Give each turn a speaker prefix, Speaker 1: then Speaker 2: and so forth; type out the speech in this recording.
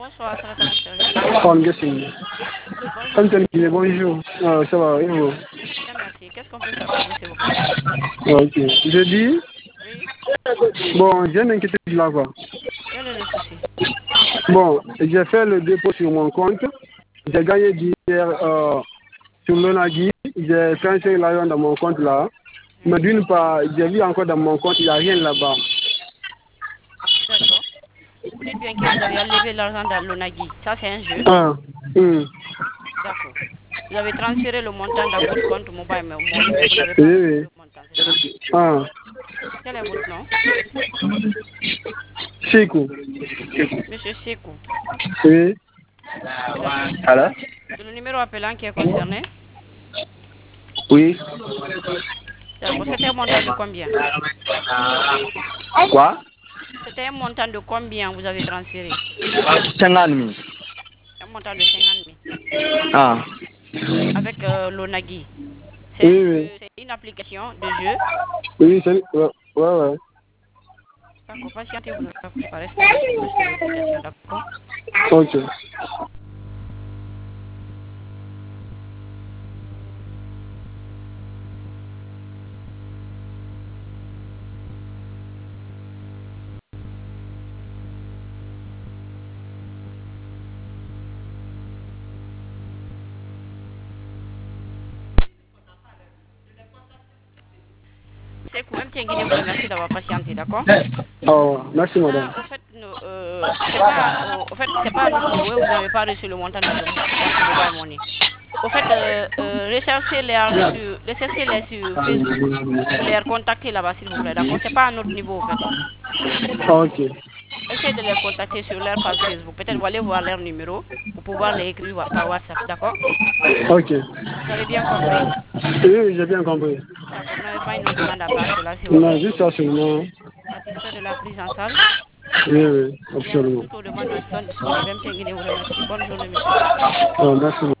Speaker 1: Bonsoir, ça va à votre service.
Speaker 2: I'm guessing.
Speaker 1: Bonjour,
Speaker 2: Anthony, bonjour. Ça va, et vous?
Speaker 1: bien merci. Qu'est-ce qu'on peut faire pour vous, s'il vous plaît?
Speaker 2: Ok. Je dis,
Speaker 1: Oui,
Speaker 2: bon, j'ai une inquiétude là, quoi.
Speaker 1: quel est le souci?
Speaker 2: Bon, j'ai fait le dépôt sur mon compte. J'ai gagné d'hier sur l'Onagui. J'ai transféré l'argent dans mon compte là. Mais d'une part, j'ai vu encore dans mon compte, il n'y a rien là-bas.
Speaker 1: D'accord. Vous dites bien que vous avez enlevé l'argent dans l'Onagi. Ça, c'est un jeu?
Speaker 2: Ah, hum.
Speaker 1: D'accord. Vous avez transféré le montant dans votre compte mobile money, mais vous n'avez
Speaker 2: Oui,
Speaker 1: pas reçu
Speaker 2: oui.
Speaker 1: le montant, c'est ça?
Speaker 2: Ah,
Speaker 1: Quel est votre nom?
Speaker 2: Chico.
Speaker 1: Monsieur Sekou.
Speaker 2: Oui.
Speaker 1: D'accord.
Speaker 3: Alors?
Speaker 1: C'est le numéro appelant qui est concerné?
Speaker 3: Oui.
Speaker 1: D'accord. C'était un montant de combien?
Speaker 3: Quoi?
Speaker 1: C'était un montant de combien vous avez transféré?
Speaker 3: 50 000.
Speaker 1: Un montant de 50 000.
Speaker 3: Ah.
Speaker 1: Avec l'Onagi. C'est un
Speaker 2: Oui, oui.
Speaker 1: jeu, c'est une application de jeu.
Speaker 2: Oui, c'est... Ouais, ouais, ouais.
Speaker 1: D'accord, patientez, vous n'avez pas rester en ligne pour plus de vérification, d'accord?
Speaker 2: Ok.
Speaker 1: C'est quand même Guinée vous remercie d'avoir patienté, d'accord?
Speaker 2: Oh, merci, madame.
Speaker 1: Là, au fait, c'est pas, au fait, c'est pas à notre niveau et vous n'avez pas reçu le montant dans votre compte mobile money. Au fait, recherchez-les sur Facebook pour les contacter là-bas, s'il vous plaît, d'accord? C'est pas à notre niveau, au fait.
Speaker 2: Ok.
Speaker 1: Essayez de les contacter sur leur page Facebook. Peut-être vous allez voir leur numéro pour pouvoir les écrire par WhatsApp, d'accord?
Speaker 2: Ok.
Speaker 1: Vous avez bien compris?
Speaker 2: Oui, oui, j'ai bien compris.
Speaker 1: D'accord, vous n'avez pas une autre demande à part cela, s'il vous
Speaker 2: Non,
Speaker 1: plaît.
Speaker 2: juste ça seulement.
Speaker 1: Satisfait de la prise en charge?
Speaker 2: Oui, oui,
Speaker 1: Bien,
Speaker 2: absolument.
Speaker 1: toutes vos demandes sont disponibles. Même Guinée vous remercie. Bonne journée, monsieur.
Speaker 2: Oh, merci.